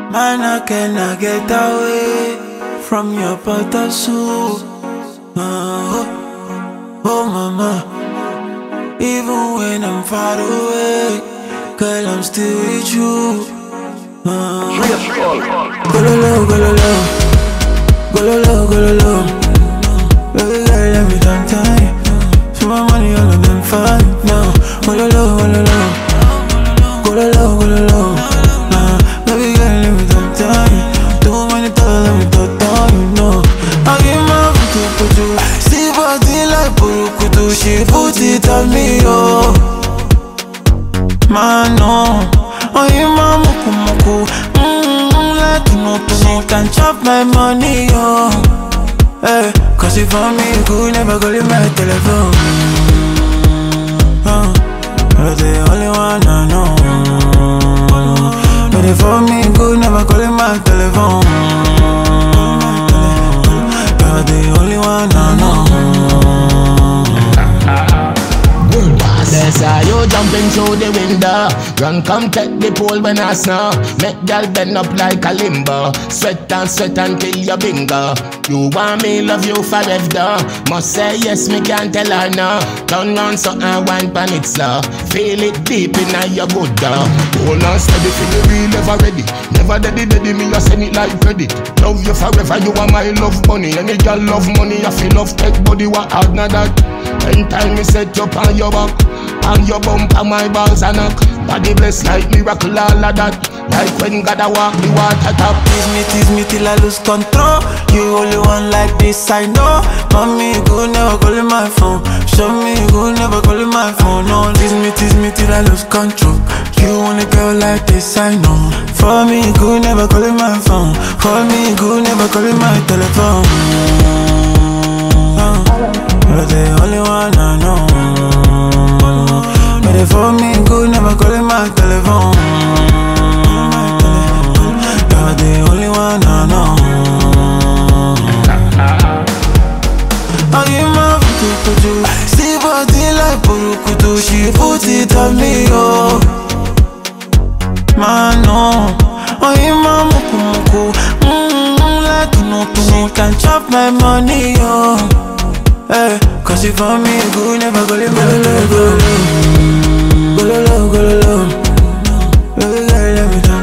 Man, I cannot get away from your butter soup. Oh mama, even when I'm far away, girl, I'm still with you. Go lo low, go lo low, go lo low, go lo low. Baby girl, let me down time. So my money all of them fine now. Go lo low, go lo low, go lo low, go lo low. Baby girl, let me down time. Too many times, let me talk down, you know. I give my put you. See body like Burukutu, she put it on me, oh. Man, no. Oh, you my muku muku. Like you know, she can chop my money, oh. Hey, cause if for me, you could never call in my telephone. You're the only one I know. But if for me, you could never call in my telephone. You're the only one I know. That's how you jumping through the window. Run, come take the pole when I snow. Make girl bend up like a limbo. Sweat until you bingo. You want me, love you forever. Must say yes, me can't tell her no. Turn round so I wine pan it slow. Feel it deep in your good dog. Hold on steady, feel the real ever ready. Never daddy, me I send it like credit. Love you forever, you are my love money. Any girl love money, I feel love take body, what hard not that. Anytime me set you on your back, and your bump and my balls a knock. Body blessed like miracle, all of that. Like when God a walk the water top. Tease me till I lose control. You only one like this, I know. Mommy, you could never call in my phone. Show me you could never call in my phone. No, tease me till I lose control. You only girl like this, I know. For me, you could never call in my phone. For me, you could never call in my telephone. You're the only one I know. But if for me, you could never call in my telephone. You're the only one I know. I give my to you. See body like Burukutu, she put it on me, oh. Man, no. I give my muku muku. Like you know, can chop my money, oh. Hey, cause if for me, you could never go in my telephone. Go low, go low, go low. Baby girl, let me down.